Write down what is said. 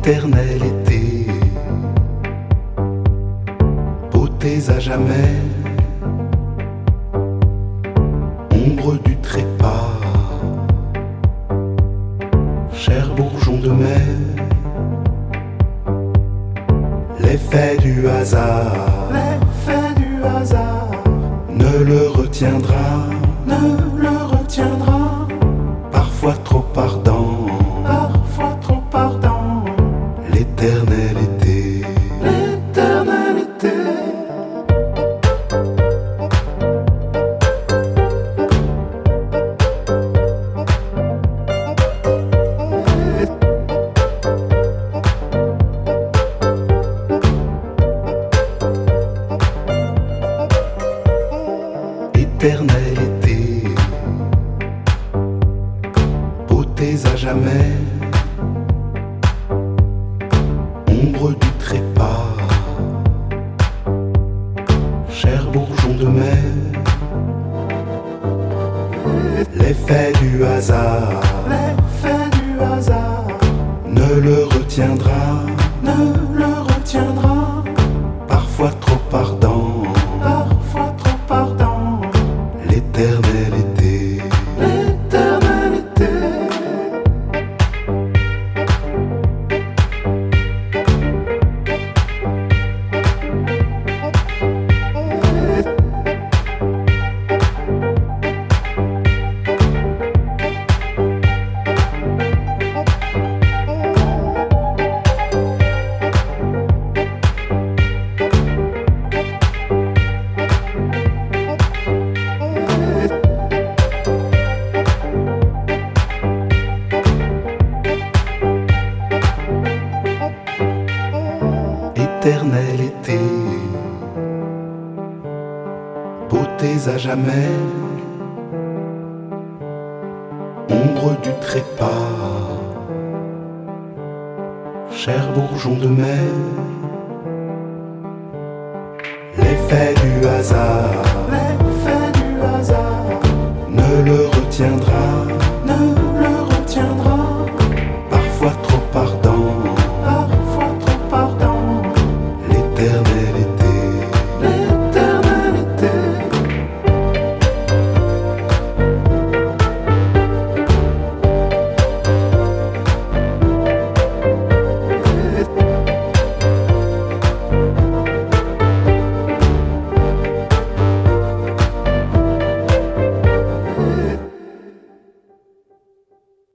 éternel été, beautés à jamais, ombre du trépas, cher bourgeon de mai, l'effet du hasard ne le retiendra, parfois trop ardent, l'éternel été, éternel été, beautés à jamais, ombre du trépas, cher bourgeon de mai, l'effet du hasard ne le retiendra, parfois trop ardent, l'éternel été, éternel été, beautés à jamais, ombre du trépas, cher bourgeon de mai, l'effet du hasard ne le retiendra,